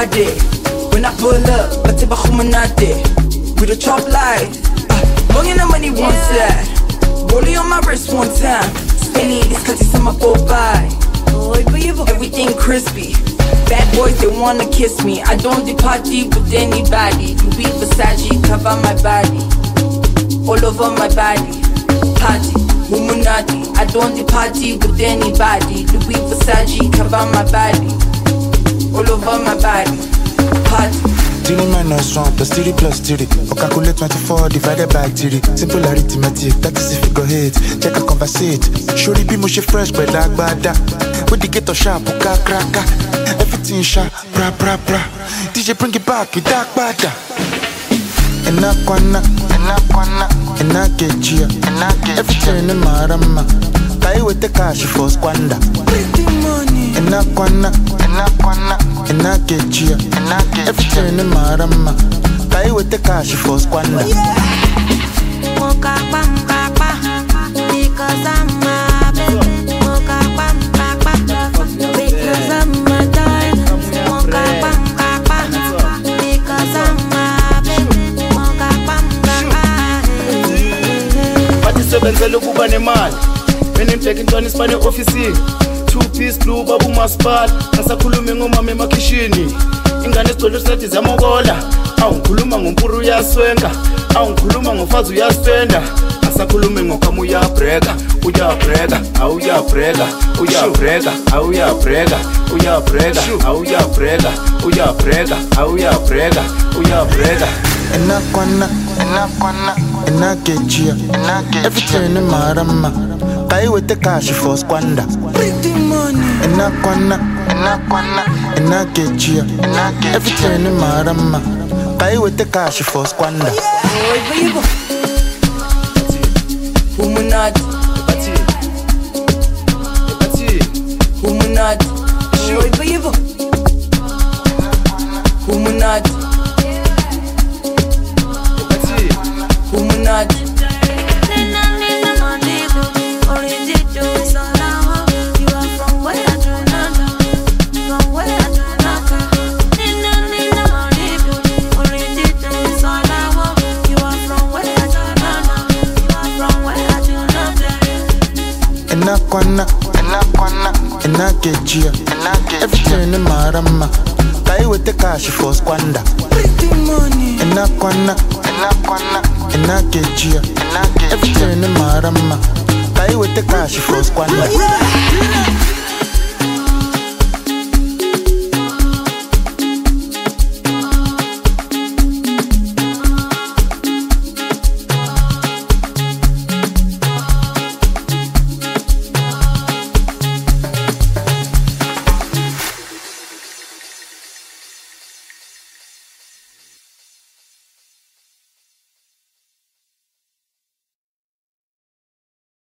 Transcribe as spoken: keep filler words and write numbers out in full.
party. When I pull up, I take a humanate. With a chop light. Uh, Long in the money one side. Rolling on my wrist one time. Spinning these cutties on my full by. Everything crispy. Bad boys, they wanna kiss me. I don't do party with anybody. Louis Versace, cover my body. All over my body. Party, Illuminati. I don't do party with anybody. Louis Versace, cover my body. All over my body. Party. Three minus one plus three plus three. Or calculate twenty-four divided by three. Simple arithmetic, that is if you go hit. Check a conversate. Surely be mushy fresh, but like bada. With the ghetto sharp, uka kraka. Everything sharp, bra bra bra. D J bring it back, with dark bada. Enakwana, enakwana, enakejia, enake. Everything in marama. Kai with the cash for squander. Pretty money. Enakwana, enakwana, enakejia, enake. Everything in marama. Kai with the cash for squander. Moka bam kapa, because I'm a baby. Moka bam kapa, because I'm a diamond. Moka bam kapa, because I'm a baby. Moka bam kapa. Batisebenzela ukuba nemali. Mina ngibheka intwana isibane office. Two piece blue babu masipala. Ngasakhuluma ngomama emakhishini. Ingane isicelo sithi ziyamokola. Awu ngikhuluma ngompuru uyaswenga. Awu ngikhuluma ngofazi uyasenda. Ngasakhuluma ngokama uyabreka. Uyabreka, awu uyabreka. Uyabreka, awu uyabreka. Uyabreka, awu uyabreka. Uyabreka, awu uyabreka. Uyabreka. Enakwana, enakwana, enakejia, enake. Everything in marama. Kai with the cash for squander. Pretty money. Enakwana, enakwana, enakejia, enake. Everything in marama. Kai with the cash for squander. Oi, baby. Humanat. Epati. Epati. Humanat. Oi, baby. Humanat. Epati. Humanat. Enakwana, enakwana, enakejia, enake. Everything in marama. Kai with the cash for squander. Pretty money. Enakwana, enakwana, enakejia, enake. Everything in marama. Kai with the cash for squander.